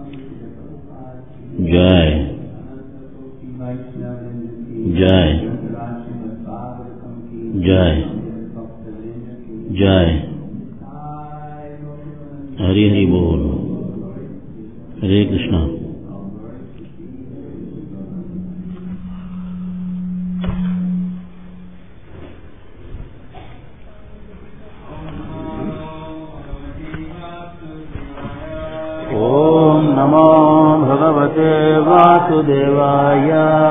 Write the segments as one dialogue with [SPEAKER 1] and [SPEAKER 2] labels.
[SPEAKER 1] जय जय जय जय। हरि हरि बोल। हरे कृष्णा। ओम नमो भगवते वासुदेवाय।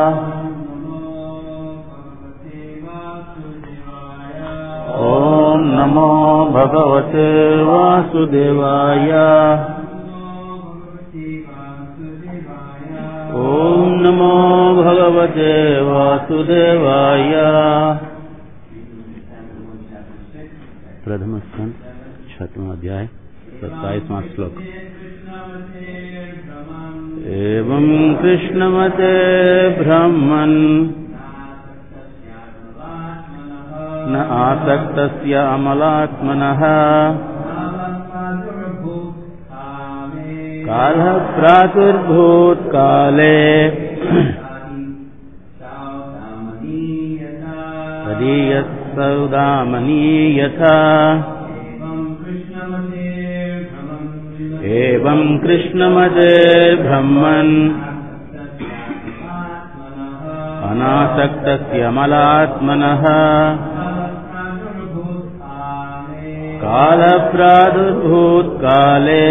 [SPEAKER 1] ओम नमो भगवते वासुदेवाय। ओम नमो भगवते वासुदेवाय। प्रथम स्कंद 6वां अध्याय 27वां श्लोक। एवं कृष्णमते ब्रह्मन् न आसक्तस्य अमलात्मनः कालः प्रादुर्भूतकाले तदीयसौदामनी यथा। एवं कृष्णमते ब्रह्मन् अनासक्तस्य अमलात्मनः कालप्रादुर्भूतकाले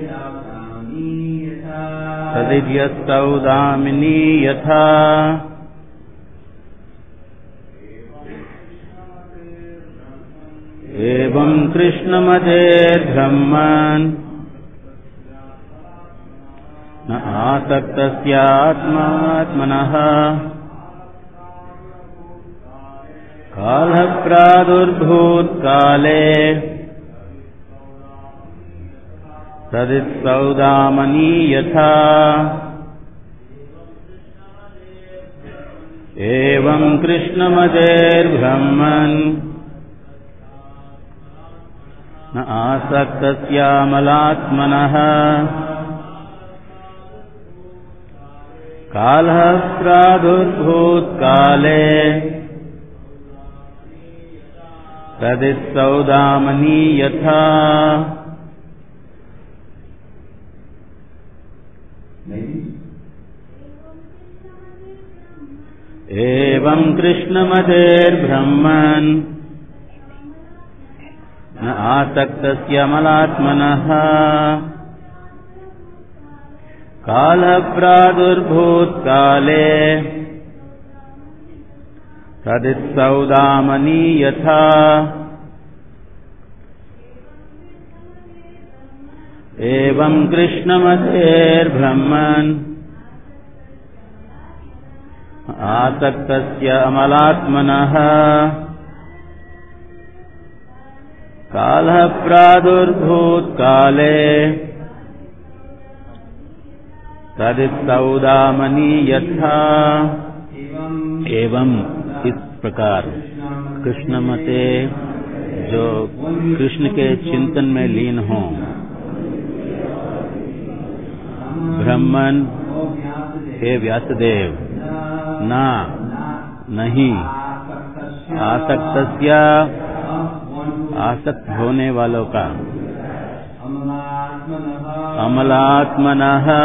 [SPEAKER 1] तदियसौदामिनी यथा। एवं कृष्णमते ब्रह्मन् न आसक्तस्यात्मात्मनः कालः प्रादुर्भूतकाले तदित्सौदामनी यथा। एवं कृष्णमतेर्ब्रह्मन् न आसक्तस्यामलात्मनः कालः प्रादुर्भूतकाले तदित्सौदामनी यथा। एवं कृष्णमतेर्ब्रह्मन् न आसक्तस्य अमलात्मनः कालः प्रादुर्भूतकाले तदित्सौदामनी यथा। एवं कृष्णमतेर्ब्रह्मन् आसक्तस्य अमलात्मनः कालः प्रादुर्भूतकाले तदित्सौदामनी यथा। एवं इस प्रकार कृष्णमते जो कृष्ण के चिंतन में लीन हों, ब्रह्मन हे व्यासदेव, ना नहीं आसक्तस्य आसक्त होने वालों का, अमलात्मनः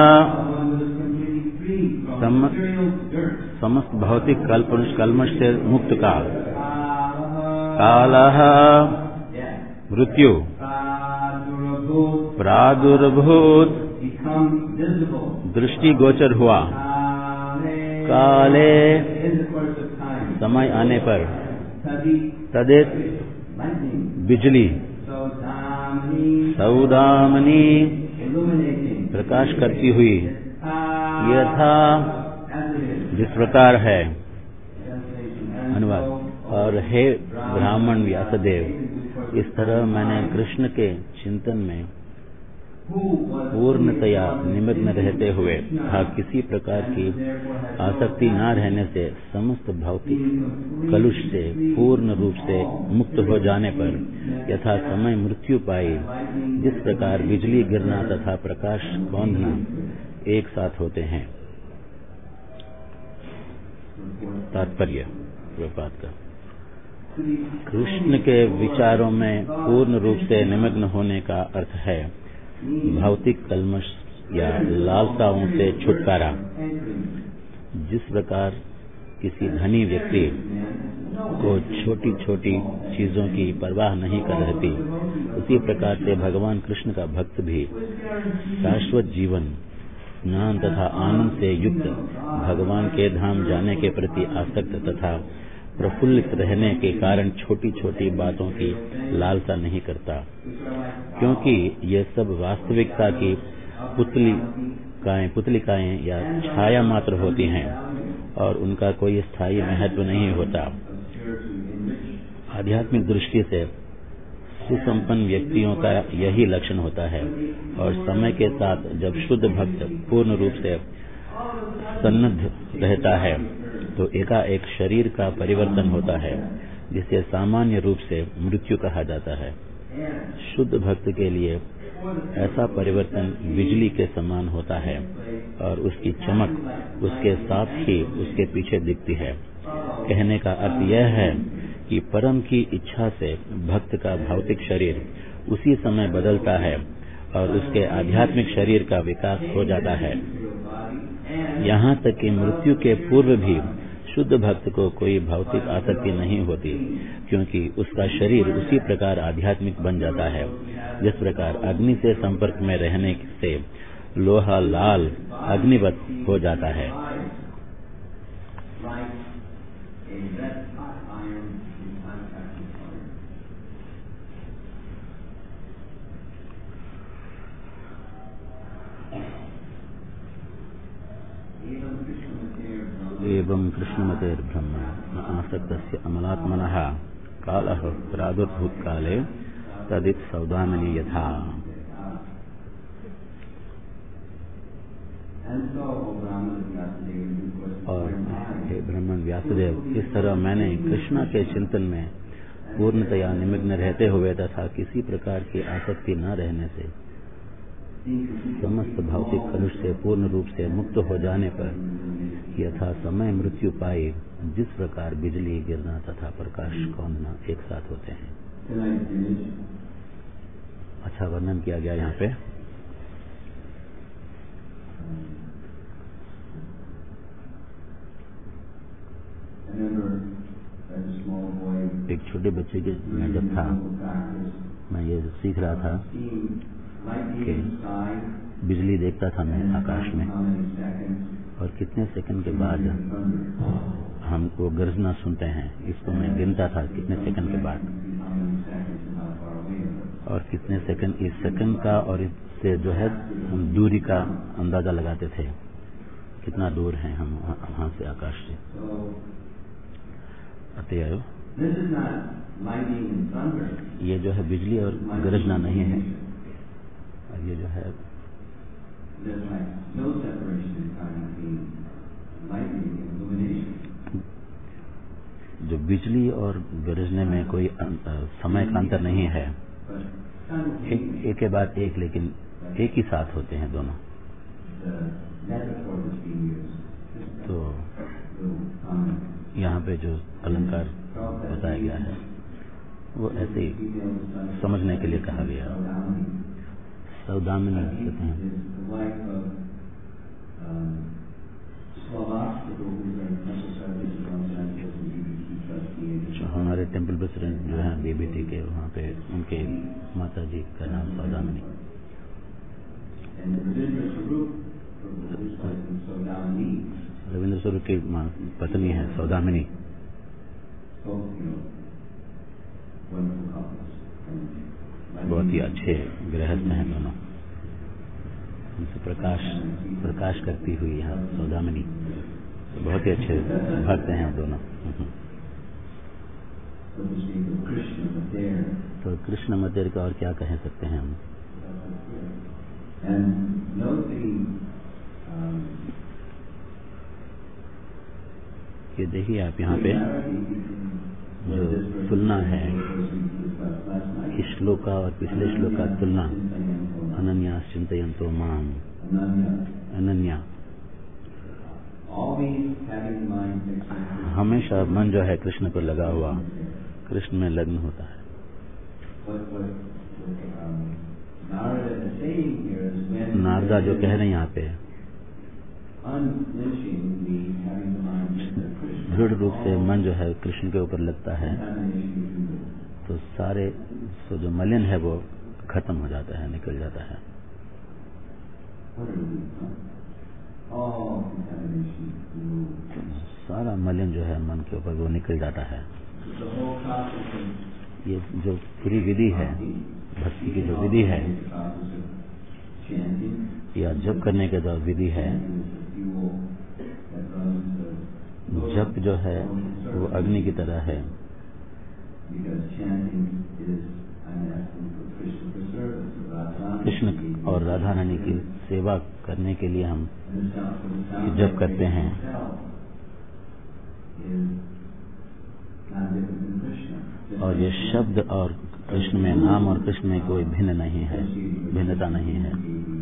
[SPEAKER 1] समस्त भौतिक कल्मष से मुक्त का, कालः मृत्यु प्रादुर्भूत दृष्टि गोचर हुआ, काले समय आने पर, तदित बिजली सौदामनी प्रकाश करती हुई, यथा जिस प्रकार है। अनुवाद। और हे ब्राह्मण व्यासदेव, इस तरह मैंने कृष्ण के चिंतन में पूर्णतया निमग्न रहते हुए तथा किसी प्रकार की आसक्ति न रहने से समस्त भौतिक कलुष से पूर्ण रूप से मुक्त हो जाने पर यथा समय मृत्यु पाई, जिस प्रकार बिजली गिरना तथा प्रकाश कौंधना एक साथ होते हैं। तात्पर्य प्रपात का कृष्ण के विचारों में पूर्ण रूप से निमग्न होने का अर्थ है भौतिक कल्मश या लालसाओं से छुटकारा। जिस प्रकार किसी धनी व्यक्ति को छोटी छोटी चीजों की परवाह नहीं कर रहती, उसी प्रकार से भगवान कृष्ण का भक्त भी शाश्वत जीवन, ज्ञान तथा आनंद से युक्त भगवान के धाम जाने के प्रति आसक्त तथा प्रफुल्लित रहने के कारण छोटी छोटी बातों की लालसा नहीं करता, क्योंकि ये सब वास्तविकता की पुतलिकाएं या छाया मात्र होती हैं और उनका कोई स्थायी महत्व नहीं होता। आध्यात्मिक दृष्टि से सुसंपन्न व्यक्तियों का यही लक्षण होता है और समय के साथ जब शुद्ध भक्त पूर्ण रूप से सन्नद्ध रहता है तो एकाएक शरीर का परिवर्तन होता है, जिसे सामान्य रूप से मृत्यु कहा जाता है। शुद्ध भक्त के लिए ऐसा परिवर्तन बिजली के समान होता है और उसकी चमक उसके साथ ही उसके पीछे दिखती है। कहने का अर्थ यह है कि परम की इच्छा से भक्त का भौतिक शरीर उसी समय बदलता है और उसके आध्यात्मिक शरीर का विकास हो जाता है। यहाँ तक कि मृत्यु के पूर्व भी शुद्ध भक्त को कोई भौतिक आसक्ति नहीं होती, क्योंकि उसका शरीर उसी प्रकार आध्यात्मिक बन जाता है जिस प्रकार अग्नि से संपर्क में रहने से लोहा लाल अग्निवत हो जाता है। एवं कृष्णमतेर्ब्रह्म न आसक्तस्य अमलात्मनः कालः प्रादुर्भूतकाले तदित सौदामिनी यथा। और हे ब्राह्मण व्यासदेव, इस तरह मैंने कृष्ण के चिंतन में पूर्णतया निमग्न रहते हुए तथा किसी प्रकार की आसक्ति न रहने से समस्त भौतिक कलुष से पूर्ण रूप से मुक्त हो जाने पर यथा समय मृत्यु पाई, जिस प्रकार बिजली गिरना तथा प्रकाश कौंधना एक साथ होते हैं। अच्छा वर्णन किया गया यहाँ पे। एक छोटे बच्चे के मैं जब था, मैं ये सीख रहा था कि बिजली देखता था मैं आकाश में, और कितने सेकंड के बाद हमको गर्जना सुनते हैं, इसको मैं गिनता था कितने सेकंड के बाद, और कितने सेकंड इस सेकंड का, और इससे जो है हम दूरी का अंदाजा लगाते थे, कितना दूर हैं हम वहां से आकाश से। आते आयो, ये जो है बिजली और गरजना नहीं है, और ये जो है जो बिजली और गरजने में कोई समय का अंतर नहीं है, एक के बाद एक, लेकिन एक ही साथ होते हैं दोनों। तो यहाँ पे जो अलंकार बताया गया है वो ऐसे ही समझने के लिए कहा गया। सौदामिनी कहते हैं, जो हमारे टेम्पल प्रेसिडेंट जो है बीबीटी के, वहाँ पे उनके माता जी का नाम सौदामिनी। रविंद्र स्वरूप की पत्नी है सौदामिनी। बहुत ही अच्छे गृहस्थ हैं दोनों, उनसे प्रकाश करती हुई यहाँ सौदामिनी, तो बहुत ही अच्छे भक्त हैं दोनों। तो कृष्ण मतेर का और क्या कह सकते हैं हम। देखिए आप यहाँ पे जो तुलना है, इस श्लोक का और पिछले श्लोक का तुलना, अनन्या चिंतयन्तो माम, अनन्या, हमेशा मन जो है कृष्ण पर लगा हुआ, कृष्ण में लग्न होता है। नारदा जो कह रहे हैं यहाँ पे, दृढ़ रूप से मन जो है कृष्ण के ऊपर लगता है तो सारे जो मलिन है वो खत्म हो जाता है, निकल जाता है। सारा मलिन जो है मन के ऊपर वो निकल जाता है। ये जो पूरी विधि है, भक्ति की जो विधि है या जप करने के जो विधि है, जप जो है वो अग्नि की तरह है। कृष्ण और राधा रानी की सेवा करने के लिए हम जप करते हैं। और ये शब्द और कृष्ण में, नाम और कृष्ण में कोई भिन्न नहीं है, भिन्नता नहीं है।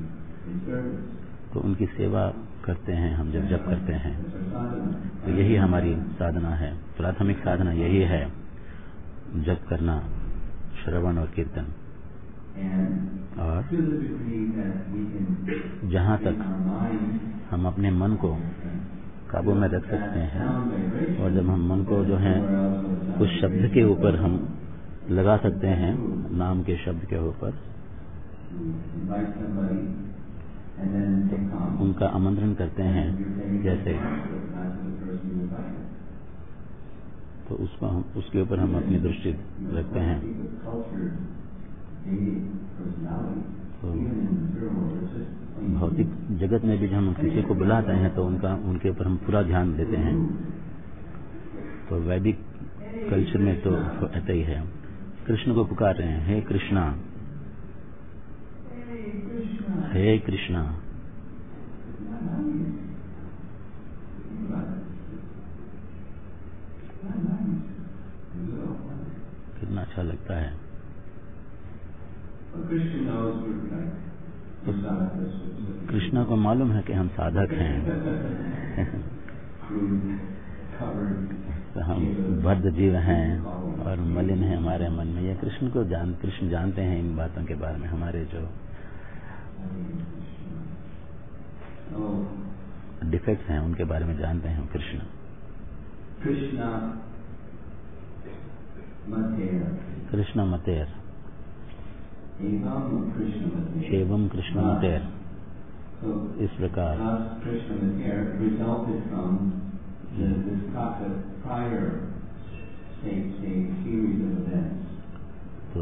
[SPEAKER 1] तो उनकी सेवा करते हैं हम जब जप करते हैं, तो यही हमारी साधना है। प्राथमिक साधना यही है, जप करना, श्रवण और कीर्तन। और जहाँ तक हम अपने मन को काबू में रख सकते हैं, और जब हम मन को जो है उस शब्द के ऊपर हम लगा सकते हैं, नाम के शब्द के ऊपर, तो उनका आमंत्रण करते हैं जैसे, तो उसको हम, उसके ऊपर हम अपनी दृष्टि रखते हैं। तो भौतिक जगत में भी जब हम किसी को बुलाते हैं तो उनके ऊपर हम पूरा ध्यान देते हैं। तो वैदिक कल्चर में तो ऐसा ही है, कृष्ण को पुकार रहे हैं, हे कृष्णा, हे कृष्णा। कितना अच्छा लगता है। तो कृष्णा को मालूम है कि हम साधक हैं, तो हम बद्ध जीव हैं और मलिन है हमारे मन में। ये कृष्ण जानते हैं इन बातों के बारे में। हमारे जो डिफेक्ट्स हैं उनके बारे में जानते हैं कृष्ण। कृष्ण मतेर एवं कृष्ण मतेर, इस प्रकार तो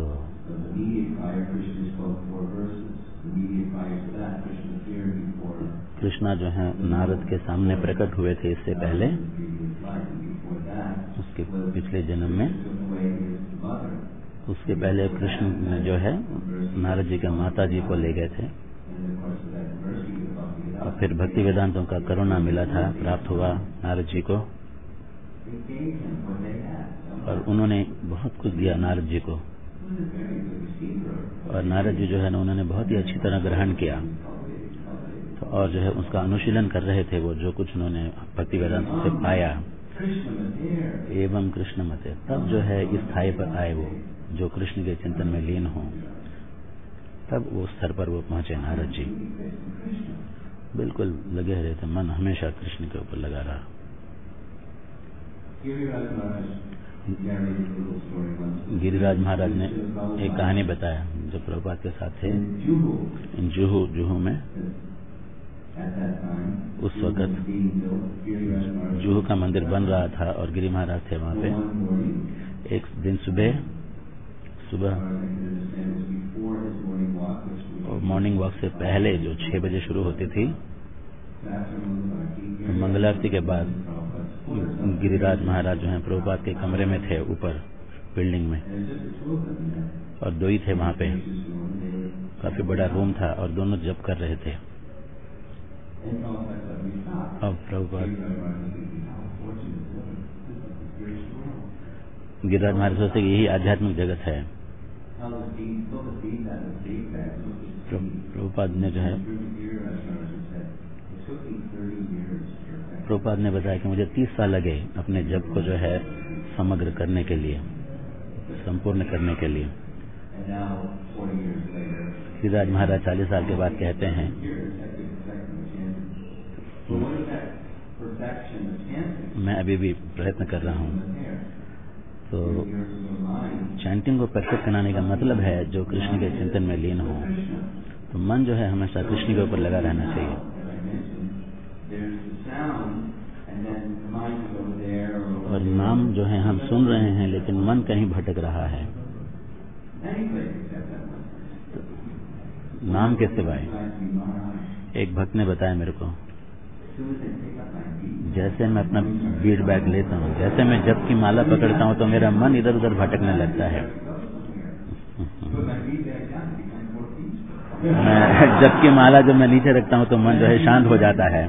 [SPEAKER 1] कृष्णा जो है नारद के सामने प्रकट हुए थे इससे पहले, उसके पिछले जन्म में। उसके पहले कृष्ण जो है नारद जी के माता जी को ले गए थे, और फिर भक्ति वेदांतों का करुणा मिला था, प्राप्त हुआ नारद जी को, और उन्होंने बहुत कुछ दिया नारद जी को। और नारद जी जो है ना, उन्होंने बहुत ही अच्छी तरह ग्रहण किया। तो और जो है उसका अनुशीलन कर रहे थे, वो जो कुछ उन्होंने भक्ति वेदांत से पाया। एवं कृष्ण मते, तब जो है इस स्थाई पर आए वो, जो कृष्ण के चिंतन में लीन हो, तब वो स्तर पर वो पहुंचे नारद जी। बिल्कुल लगे रहे थे, मन हमेशा कृष्ण के ऊपर लगा रहा। गिरिराज महाराज ने एक कहानी बताया, जो प्रभुपाद के साथ थे जुहू में। उस वक्त जुहू का मंदिर बन रहा था और गिरि महाराज थे वहाँ पे। एक दिन सुबह और मॉर्निंग वॉक से पहले जो 6 बजे शुरू होती थी, तो मंगलारती के बाद गिरिराज महाराज जो हैं प्रभुपाद के कमरे में थे, ऊपर बिल्डिंग में, और 2 ही थे वहाँ पे। काफी बड़ा रूम था और दोनों जप कर रहे थे। अब प्रभुपाद गिरिराज महाराज सोचते कि यही आध्यात्मिक जगत है। प्रभुपाद ने जो है प्रभुपाद ने बताया कि मुझे 30 साल लगे अपने जप को जो है समग्र करने के लिए, संपूर्ण करने के लिए। गिरिराज महाराज 40 साल के बाद कहते हैं मैं अभी भी प्रयत्न कर रहा हूँ। तो चैंटिंग को परफेक्ट बनाने का मतलब है जो कृष्ण के चिंतन में लीन हो, तो मन जो है हमेशा कृष्ण के ऊपर लगा रहना चाहिए। और नाम जो है हम सुन रहे हैं लेकिन मन कहीं भटक रहा है, तो नाम के सिवाय एक भक्त ने बताया मेरे को, जैसे मैं अपना बीड बैग लेता हूँ, जैसे मैं जप की माला पकड़ता हूँ तो मेरा मन इधर उधर भटकने लगता है। मैं जप की माला जब मैं नीचे रखता हूँ तो मन जो है शांत हो जाता है।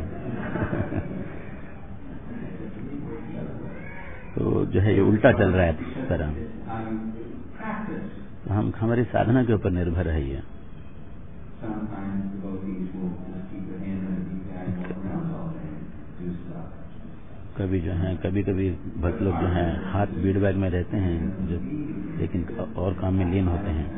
[SPEAKER 1] तो जो है ये उल्टा चल रहा है इस तरह। तो हम हमारी साधना के ऊपर निर्भर है ये। कभी जो है कभी भक्त लोग जो हैं हाथ बीड बैग में रहते हैं जो, लेकिन और काम में लीन होते हैं।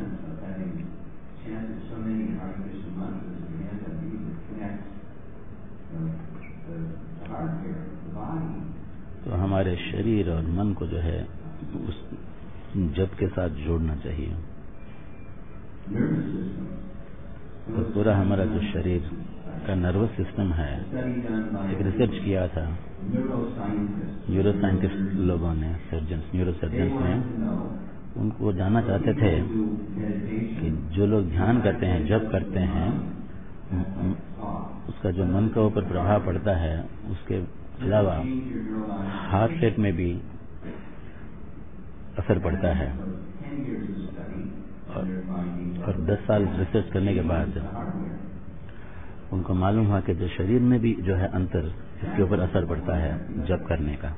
[SPEAKER 1] तो हमारे शरीर और मन को जो है उस जप के साथ जोड़ना चाहिए। तो पूरा हमारा जो शरीर का नर्वस सिस्टम है, एक रिसर्च किया था न्यूरो साइंटिस्ट लोगों ने, न्यूरो सर्जन्स ने, उनको जानना चाहते थे कि जो लोग ध्यान करते हैं, जप करते हैं, उसका जो मन के ऊपर प्रभाव पड़ता है, उसके अलावा हार्ट रेट में भी असर पड़ता है। और 10 साल रिसर्च करने के बाद उनको मालूम हुआ कि जो शरीर में भी जो है अंतर, इसके ऊपर असर पड़ता है जप करने का।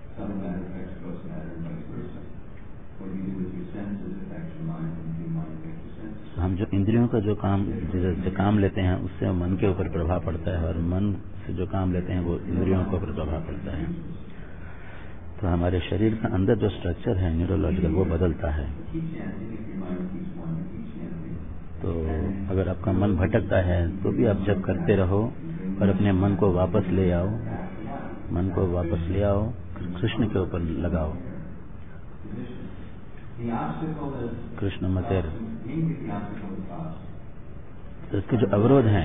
[SPEAKER 1] हम जो इंद्रियों का जो काम लेते हैं उससे मन के ऊपर प्रभाव पड़ता है, और मन से जो काम लेते हैं वो इंद्रियों के ऊपर प्रभाव पड़ता है। तो हमारे शरीर का अंदर जो स्ट्रक्चर है न्यूरोलॉजिकल, वो बदलता है। तो अगर आपका मन भटकता है तो भी आप जप करते रहो और अपने मन को वापस ले आओ, मन को वापस ले आओ, कृष्ण के ऊपर लगाओ। कृष्ण मतेर। तो इसके जो अवरोध हैं,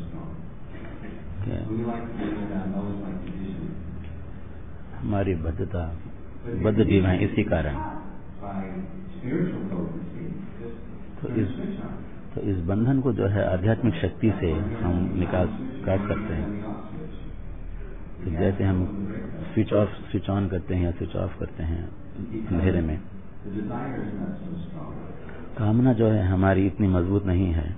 [SPEAKER 1] हमारी बद्ध जीव है, इसी कारण। तो इस बंधन को जो है आध्यात्मिक शक्ति से हम काट सकते हैं। तो जैसे हम स्विच ऑन करते हैं या स्विच ऑफ करते हैं अंधेरे में, कामना जो है हमारी इतनी मजबूत नहीं है।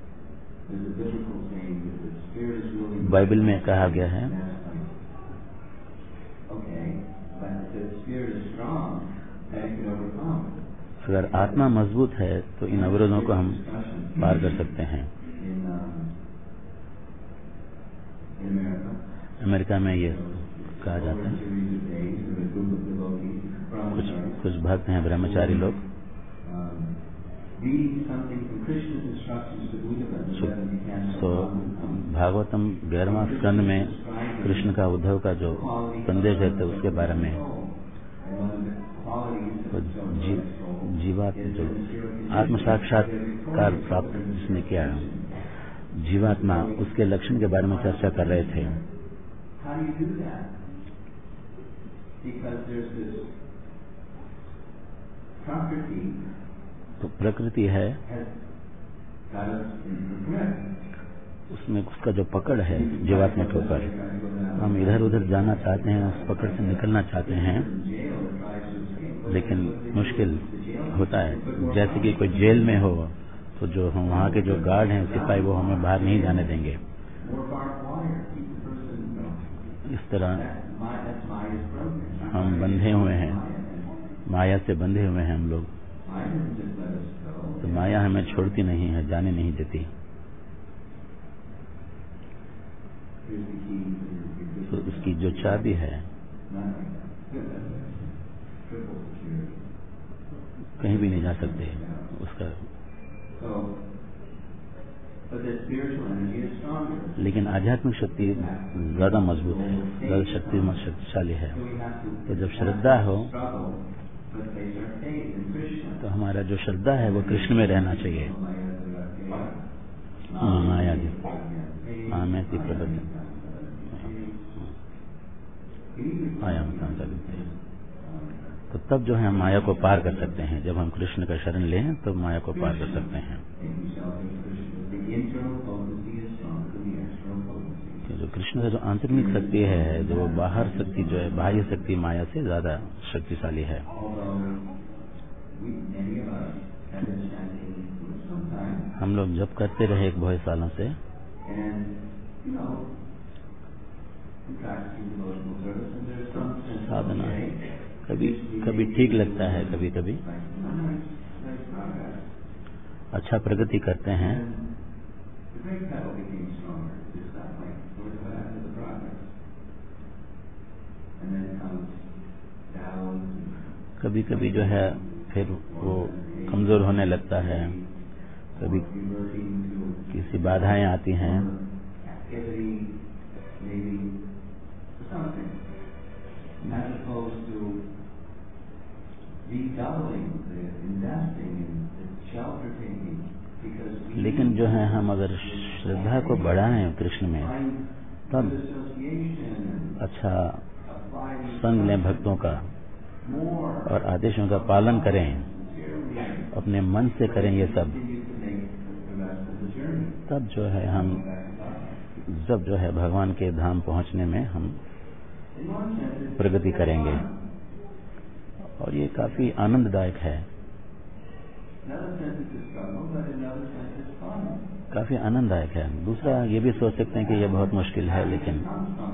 [SPEAKER 1] बाइबल में कहा गया है अगर आत्मा मजबूत है तो इन अवरोधों को हम पार कर सकते हैं। अमेरिका में ये कहा जाता है, कुछ भक्त हैं ब्रह्मचारी लोग, भागवतम 11वां स्कंद में कृष्ण का उद्धव का जो संदेश है तो उसके बारे में जीवात्मा जो आत्म साक्षात्कार प्राप्त जिसने किया, जीवात्मा, उसके लक्षण के बारे में चर्चा कर रहे थे। तो प्रकृति है, उसमें उसका जो पकड़ है जीवात्मा के ऊपर, हम इधर उधर जाना चाहते हैं, उस पकड़ से निकलना चाहते हैं, लेकिन मुश्किल होता है। जैसे कि कोई जेल में हो तो जो हम वहाँ के जो गार्ड हैं, सिपाही, वो हमें बाहर नहीं जाने देंगे। इस तरह हम बंधे हुए हैं, माया से बंधे हुए हैं हम लोग, तो माया हमें छोड़ती नहीं है, जाने नहीं देती। तो उसकी जो चाबी है, कहीं भी नहीं जा सकते उसका, लेकिन आध्यात्मिक शक्ति ज्यादा मजबूत है, ज्यादा शक्तिशाली है। तो जब श्रद्धा हो तो हमारा जो श्रद्धा है वो कृष्ण में रहना चाहिए। माया जी मैं आया तो तब जो है हम माया को पार कर सकते हैं। जब हम कृष्ण का शरण लें तो माया को पार कर सकते हैं। जो कृष्ण का जो आंतरिक शक्ति है, जो बाहर शक्ति जो है, बाह्य शक्ति माया से ज्यादा शक्तिशाली है। हम लोग जब करते रहे एक बहुत सालों से, साधना कभी ठीक लगता है, कभी कभी अच्छा प्रगति करते हैं, कभी कभी जो है फिर वो कमजोर होने लगता है, कभी किसी बाधाएं आती हैं, लेकिन जो है हम अगर श्रद्धा को बढ़ाएं कृष्ण में, तब अच्छा संग लें भक्तों का और आदेशों का पालन करें, अपने मन से करें ये सब, तब जो है हम जब जो है भगवान के धाम पहुंचने में हम प्रगति करेंगे। और ये काफी आनंददायक है, काफी आनंददायक है। दूसरा ये भी सोच सकते हैं कि ये बहुत मुश्किल है, लेकिन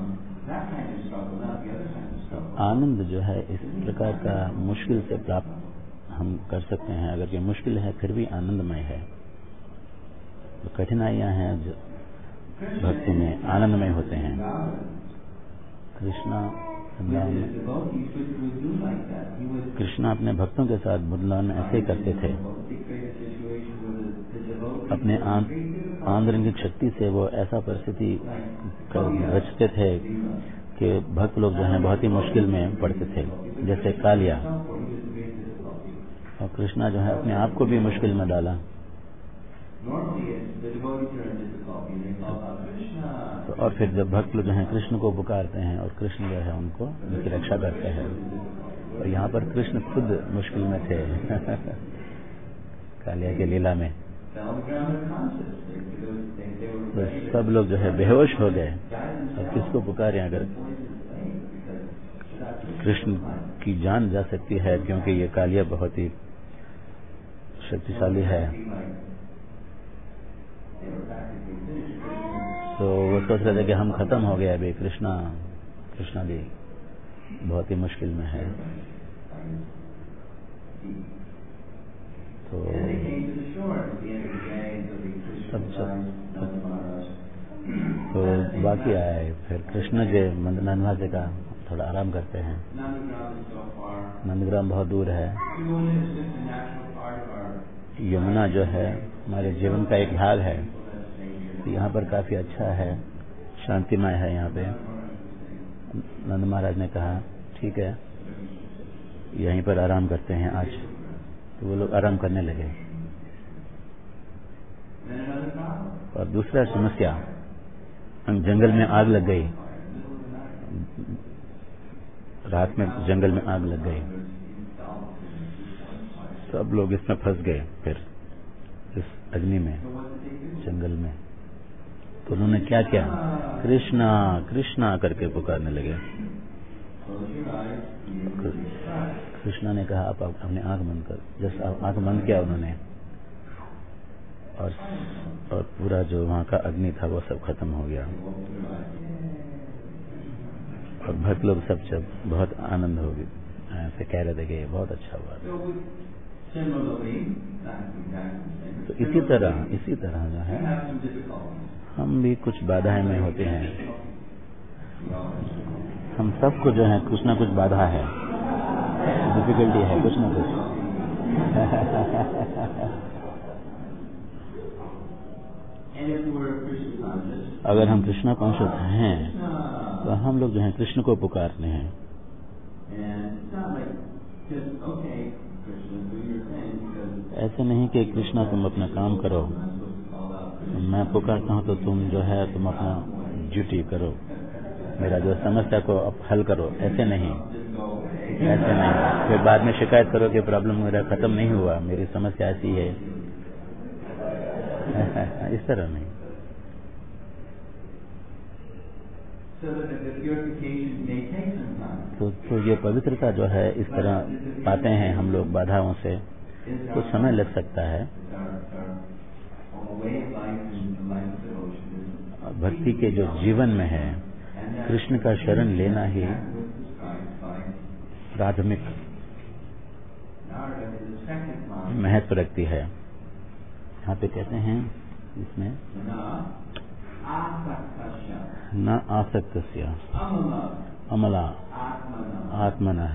[SPEAKER 1] आनंद जो है इस प्रकार का मुश्किल से प्राप्त हम कर सकते हैं। अगर ये मुश्किल है फिर भी आनंदमय है। तो कठिनाइयां हैं जो भक्ति में आनंदमय होते हैं। कृष्णा अपने भक्तों के साथ वृंदावन में ऐसे करते थे। अपने आंतरिक शक्ति से वो ऐसा परिस्थिति रचते थे कि भक्त लोग जो हैं बहुत ही मुश्किल में पड़ते थे, जैसे कालिया। और कृष्णा जो है अपने आप को भी मुश्किल में डाला। तो और फिर जब भक्त लोग जो हैं कृष्ण को पुकारते हैं और कृष्ण जो है उनको उनकी रक्षा करते हैं। और यहाँ पर कृष्ण खुद मुश्किल में थे कालिया के लीला में। तो सब लोग जो है बेहोश हो गए। अब किसको पुकारें? अगर कृष्ण की जान जा सकती है, क्योंकि ये कालिया बहुत ही शक्तिशाली है। तो वो सोच रहे थे कि हम खत्म हो गए, अभी कृष्णा भी बहुत ही मुश्किल में है। तो तो बाकी आए फिर कृष्ण जी नंदना जी का थोड़ा आराम करते हैं। नंदग्राम बहुत दूर है। यमुना जो है हमारे जीवन का एक भाग है। तो यहाँ पर काफी अच्छा है, शांतिमय है यहाँ पे। नंद महाराज ने कहा ठीक है यहीं पर आराम करते हैं आज। तो वो लोग आराम करने लगे। और दूसरा समस्या, जंगल में आग लग गई। रात में जंगल में आग लग गई। सब लोग इसमें फंस गए फिर इस अग्नि में, जंगल में। तो उन्होंने क्या किया? कृष्णा कृष्णा करके पुकारने लगे। कृष्णा ने कहा आप अपने आंख बंद कर। जैसे आंख बंद किया उन्होंने, और पूरा जो वहां का अग्नि था वो सब खत्म हो गया। और भक्त लोग सब बहुत ऐसे कह रहे थे कि बहुत अच्छा हुआ। तो इसी तरह जो है हम भी कुछ बाधाएं में होते हैं। हम सबको जो है कुछ ना कुछ बाधा है, डिफिकल्टी है कुछ ना कुछ। अगर हम कृष्णा कॉन्शियस हैं तो हम लोग जो है कृष्ण को पुकारते हैं। ऐसे नहीं कि कृष्णा तुम अपना काम करो, मैं पुकारता हूँ तो तुम अपना ड्यूटी करो, मेरा जो समस्या को अब हल करो। ऐसे नहीं, फिर बाद में शिकायत करो कि प्रॉब्लम मेरा खत्म नहीं हुआ, मेरी समस्या ऐसी है। इस तरह नहीं। तो ये पवित्रता जो है इस तरह पाते हैं हम लोग बाधाओं से, कुछ समय लग सकता है। भक्ति के जो जीवन में है कृष्ण का शरण लेना ही प्राथमिक महत्व रखती है। यहाँ पे कहते हैं इसमें न आसक्तस्य अमला आत्मनः।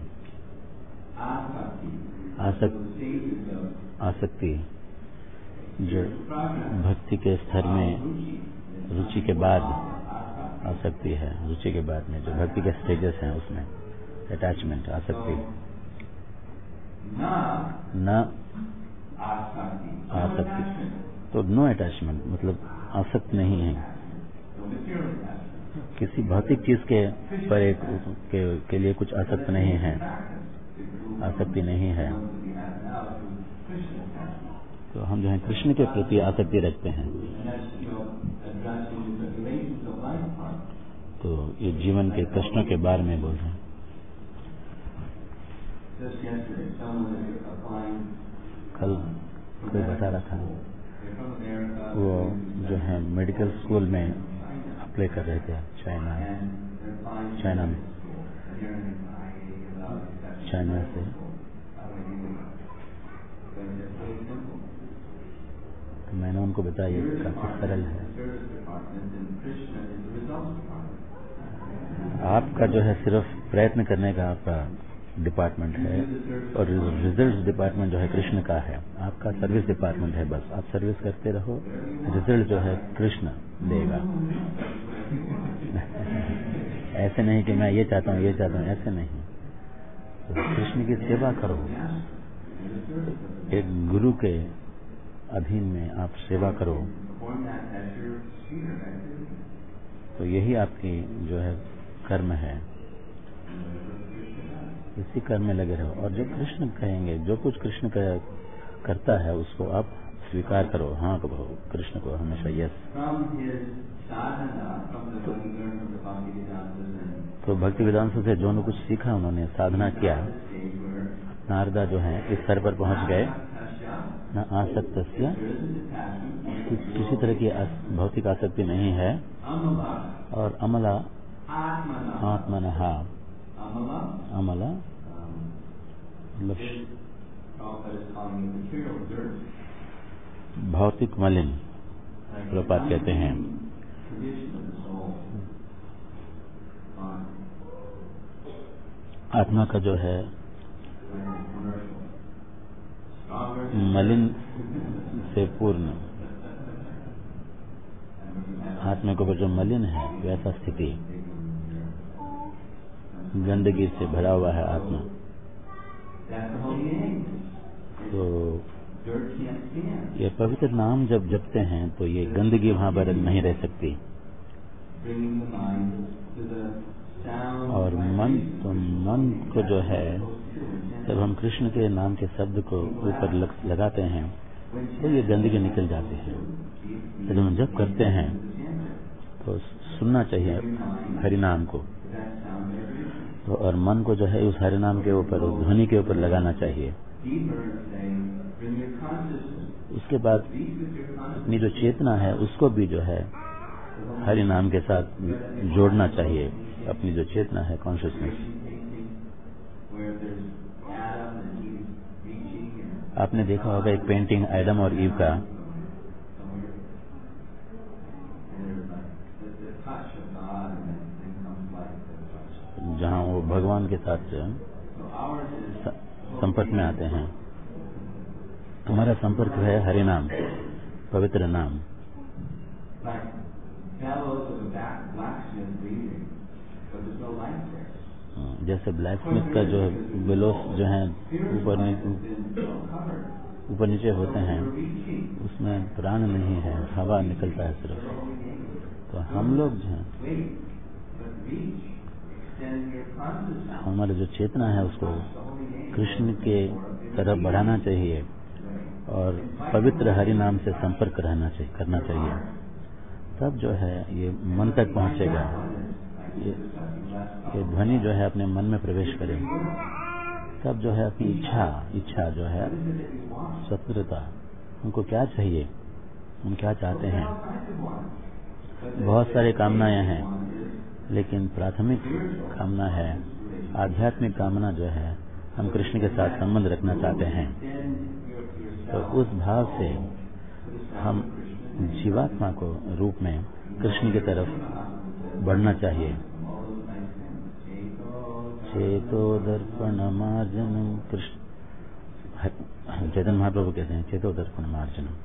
[SPEAKER 1] आसक्ति जो भक्ति के स्तर में रुचि के बाद आसक्ति है, रुचि के बाद में जो भक्ति के स्टेजेस हैं उसमें अटैचमेंट, आसक्ति। न आसक्ति तो नो अटैचमेंट, मतलब आसक्त नहीं है किसी भौतिक चीज के लिए कुछ आसक्त नहीं है, आसक्ति नहीं है। तो हम जो है कृष्ण के प्रति आसक्ति रखते हैं। तो ये जीवन के कष्टों के बारे में बोल रहे हैं। कल कोई बता रहा था वो जो है मेडिकल स्कूल में अप्लाई कर रहे थे चाइना में, चाइना से। तो मैंने उनको बताया ये काफी सरल है। आपका जो है सिर्फ प्रयत्न करने का आपका डिपार्टमेंट है और रिजल्ट डिपार्टमेंट जो है कृष्ण का है। आपका सर्विस डिपार्टमेंट है, बस आप सर्विस करते रहो, रिजल्ट जो है कृष्ण देगा। ऐसे नहीं कि मैं ये चाहता हूँ, ऐसे नहीं। तो कृष्ण की सेवा करो, एक गुरु के अधीन में आप सेवा करो, तो यही आपकी जो है कर्म है। इसी कर्म में लगे रहो और जो कृष्ण कहेंगे, जो कुछ कृष्ण करता है उसको आप स्वीकार करो, हाँ कहो कृष्ण को हमेशा यस। तो भक्ति वेदांत से जो कुछ सीखा उन्होंने, साधना किया, नारदा जो है इस स्तर पर पहुंच गए। न आसक्तस्य, किसी तरह की भौतिक आसक्ति नहीं है। और अमला आत्मनः, अमला भौतिक मलिन प्रपात कहते हैं। आत्मा का जो है मलिन से पूर्ण, आत्मा के ऊपर जो मलिन है वैसा स्थिति, गंदगी से भरा हुआ है आत्मा। तो ये पवित्र नाम जब जपते हैं तो ये गंदगी वहां पर नहीं रह सकती। और मन को जो है जब हम कृष्ण के नाम के शब्द को ऊपर लगाते हैं तो ये गंदगी निकल जाती है। तो जब हम जप करते हैं तो सुनना चाहिए हरिनाम को, तो और मन को जो है उस हरिनाम के ऊपर, उस ध्वनि के ऊपर लगाना चाहिए। उसके बाद अपनी जो चेतना है उसको भी जो है हरिनाम के साथ जोड़ना चाहिए। अपनी जो चेतना है, कॉन्शियसनेस, आपने देखा होगा एक पेंटिंग एडम और ईव का, जहां वो भगवान के साथ संपर्क में आते हैं। हमारा संपर्क है हरि नाम, पवित्र नाम। जैसे ब्लैक स्मिथ का जो बेलोस जो है ऊपर नीचे होते हैं, उसमें प्राण नहीं है, हवा निकलता है सिर्फ। तो हम लोग जो हैं, हमारा जो चेतना है उसको कृष्ण के तरफ बढ़ाना चाहिए और पवित्र हरि नाम से संपर्क करना चाहिए। तब जो है ये मन तक पहुंचेगा, ये ध्वनि जो है अपने मन में प्रवेश करे। तब जो है अपनी इच्छा जो है स्वतंत्रता, उनको क्या चाहिए, हम क्या चाहते हैं। बहुत सारी कामनाएं हैं, लेकिन प्राथमिक कामना है, आध्यात्मिक कामना जो है, हम कृष्ण के साथ संबंध रखना चाहते हैं। तो उस भाव से हम जीवात्मा को रूप में कृष्ण की तरफ बढ़ना चाहिए। चेतो दर्पण मार्जनम, कृष्ण चैतन्य महाप्रभु कहते हैं चेतो दर्पण मार्जनम,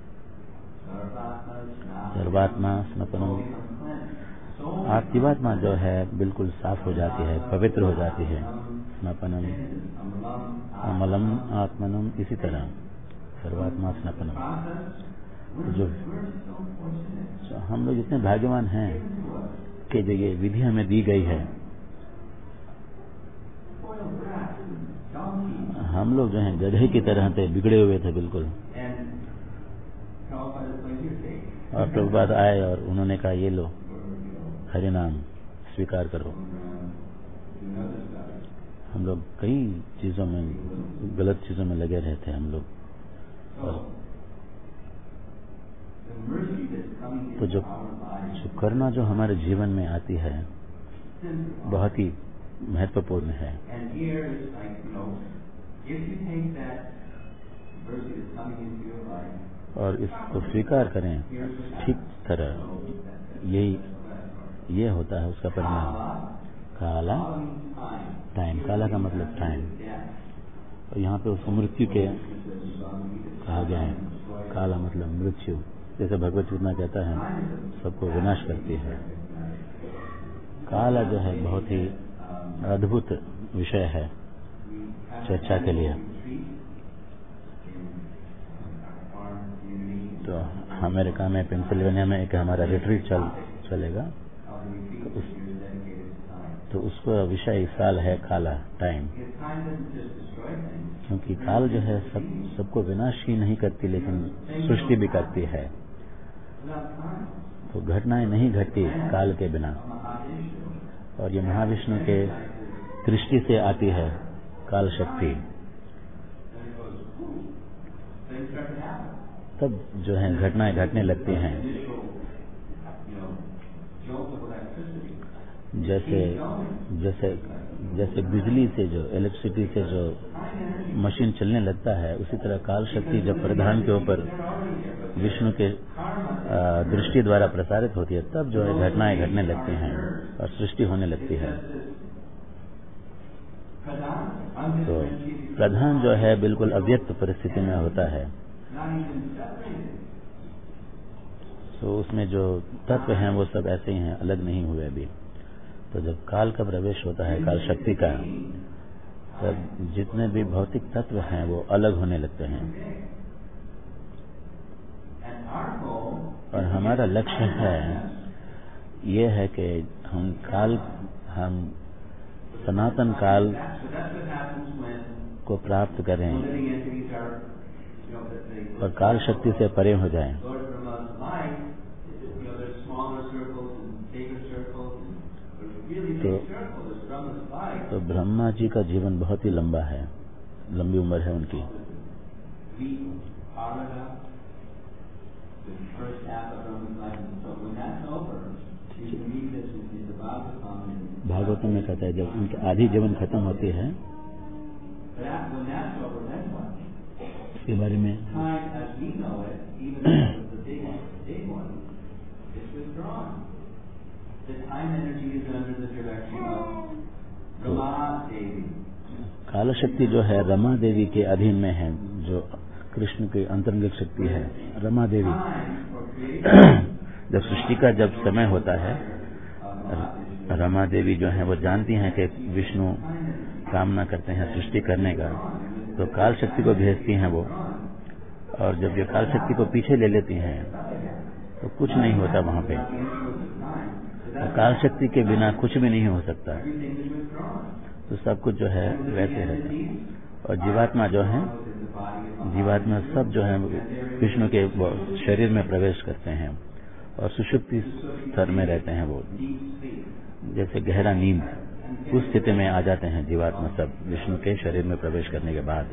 [SPEAKER 1] सर्वात्मा स्नपनम। जीवात्मा जो है बिल्कुल साफ हो जाती है, पवित्र हो जाती है। स्नपनम अमलम आत्मनम, इसी तरह सर्वात्मा स्नपनम। जो हम लोग इतने भाग्यवान हैं कि जो ये विधि हमें दी गई है, हम लोग जो हैं गधे की तरह थे, बिगड़े हुए थे बिल्कुल। और प्रभुपाद आए और उन्होंने कहा ये लो हरि नाम स्वीकार करो। हम लोग कई चीजों में, गलत चीजों में लगे रहते हैं हम लोग। तो जो करुणा जो हमारे जीवन में आती है बहुत ही महत्वपूर्ण है। और इसको स्वीकार करें ठीक तरह, ये होता है उसका परिणाम। काला टाइम, काला का मतलब टाइम, और यहाँ पे उसको मृत्यु के कहा गया है। काला मतलब मृत्यु, जैसे भगवत गीता कहता है सबको विनाश करती है। काला जो है बहुत ही अद्भुत विषय है चर्चा के लिए। तो अमेरिका में पेंसिल्वेनिया में एक हमारा रिट्रीट चलेगा, तो उसका विषय इस साल है काला टाइम। क्योंकि काल जो है सबको विनाश ही नहीं करती, लेकिन सृष्टि भी करती है। तो घटनाएं नहीं घटती काल के बिना, और ये महाविष्णु के दृष्टि से आती है काल शक्ति। तब जो है घटनाएं घटने लगती हैं। जैसे बिजली से जो, इलेक्ट्रिसिटी से जो मशीन चलने लगता है, उसी तरह काल शक्ति जब प्रधान के ऊपर विष्णु के दृष्टि द्वारा प्रसारित होती है, तब जो है घटनाएं घटने लगती हैं और सृष्टि होने लगती है। तो प्रधान जो है बिल्कुल अव्यक्त परिस्थिति में होता है। तो उसमें जो तत्व हैं वो सब ऐसे ही हैं, अलग नहीं हुए अभी। तो जब काल का प्रवेश होता है, काल शक्ति का, तब जितने भी भौतिक तत्व हैं वो अलग होने लगते हैं। और हमारा लक्ष्य है ये है कि हम सनातन काल को प्राप्त करें और काल शक्ति से परे हो जाएं। तो ब्रह्मा जी का जीवन बहुत ही लंबा है, लंबी उम्र है उनकी। भागवत में कहता है जब उनकी आधी जीवन खत्म होती है, इसके बारे में काल शक्ति जो है रमा देवी के अधीन में है, जो कृष्ण की अंतरंगिक शक्ति है रमा देवी। जब सृष्टि का जब समय होता है, रमा देवी जो है वो जानती हैं कि विष्णु कामना करते हैं सृष्टि करने का, तो काल शक्ति को भेजती हैं वो, और जब ये काल शक्ति को पीछे ले लेती हैं तो कुछ नहीं होता वहां पे। तो काल शक्ति के बिना कुछ भी नहीं हो सकता, तो सब कुछ जो है वैसे रहता है। और जीवात्मा जो है, जीवात्मा सब जो है विष्णु के शरीर में प्रवेश करते हैं और सुषुप्ति स्तर में रहते हैं, वो जैसे गहरा नींद, उस स्थिति में आ जाते हैं जीवात्मा सब विष्णु के शरीर में प्रवेश करने के बाद।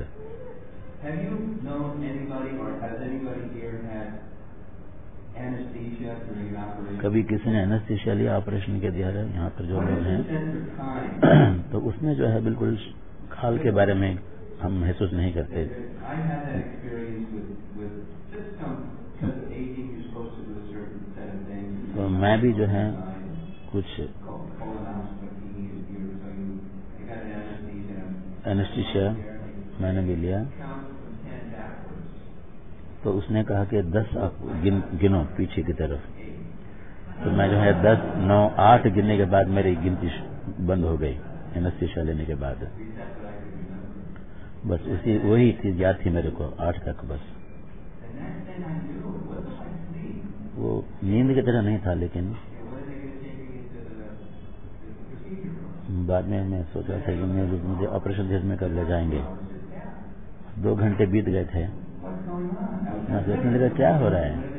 [SPEAKER 1] कभी किसी ने एनेस्थीसिया लिया ऑपरेशन के द्वारा, यहाँ पर जो लोग हैं तो उसमें जो है बिल्कुल काल के बारे में हम महसूस नहीं करते। तो मैं भी जो है कुछ एनेस्थीसिया मैंने भी लिया, तो उसने कहा कि 10 आप गिनो पीछे की तरफ। तो मैं जो है 10, 9, 8 गिनने के बाद मेरी गिनती बंद हो गई एनेस्थीसिया लेने के बाद। बस वही चीज याद थी मेरे को 8 तक बस। वो नींद की तरह नहीं था, लेकिन बाद में मैं सोचा था कि मुझे ऑपरेशन थिएटर में कब ले जाएंगे। 2 घंटे बीत गए थे, मैं सोचने लगा क्या हो रहा है।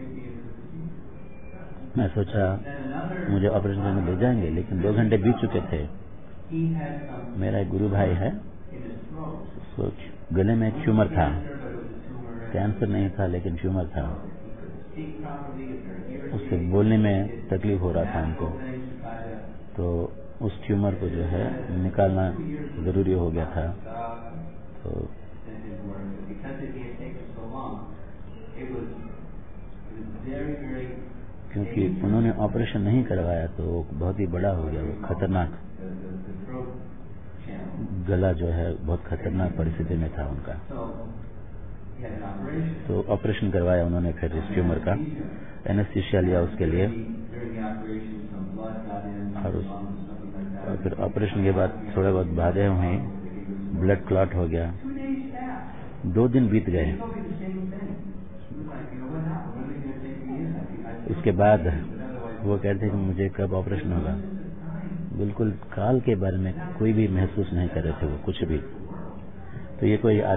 [SPEAKER 1] मैं सोचा मुझे ऑपरेशन थिएटर में ले जाएंगे, लेकिन 2 घंटे बीत चुके थे। मेरा एक गुरु भाई है, उसको गले में एक ट्यूमर था, कैंसर नहीं था लेकिन ट्यूमर था। उससे बोलने में तकलीफ हो रहा था उनको, तो उस ट्यूमर को जो है निकालना जरूरी हो गया था। तो क्योंकि उन्होंने ऑपरेशन नहीं करवाया तो बहुत ही बड़ा हो गया, वो खतरनाक, गला जो है बहुत खतरनाक परिस्थिति में था उनका। तो ऑपरेशन करवाया उन्होंने फिर इस ट्यूमर का, एनेस्थीसिया लिया उसके लिए, और फिर ऑपरेशन के बाद थोड़े बहुत बाधे हुई, ब्लड क्लॉट हो गया। 2 दिन बीत गए, उसके बाद वो कहते कि मुझे कब ऑपरेशन होगा। बिल्कुल काल के बारे में कोई भी महसूस नहीं कर रहे थे वो कुछ भी। तो ये कोई